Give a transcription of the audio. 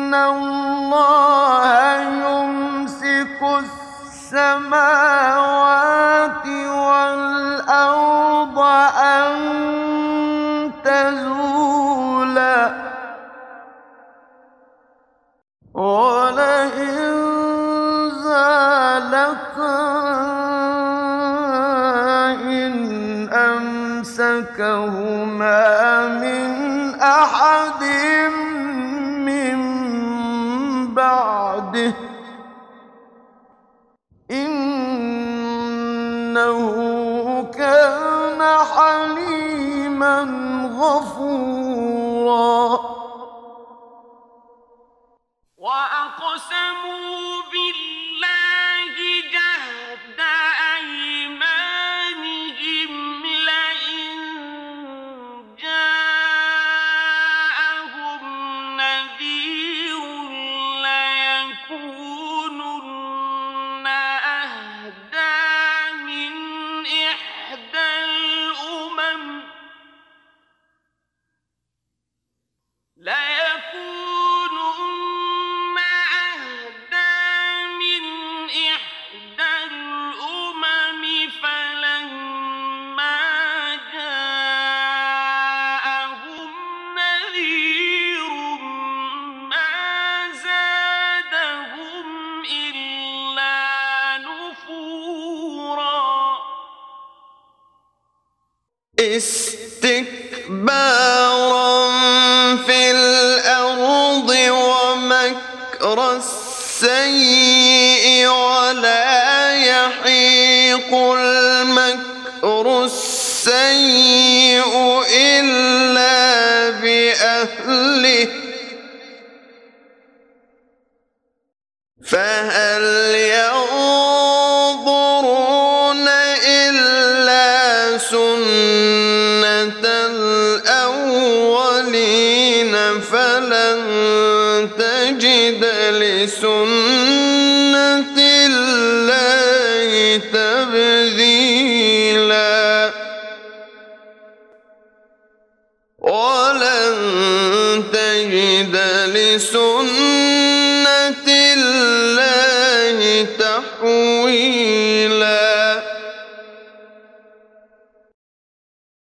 الله يمسك السماوات والأرض أن تزولا ولئن زالتا إن أمسكهما من أحد من بعده إنه كان حليما غفورا وأقسموا بالله جهد أيمانهم لئن جاءهم نذير ليكونن أهدى من إحدى الأمم فلما جاءهم نذير ما زادهم إلا نفورا استكبارا في الأرض ومكر السيء ولا يحيق المكر السيء إلا بأهله فهل ينظرون إلا سنة الأولين فلن تجد لسنة الله تبديلا ولن تجد لسنة الله تحويلا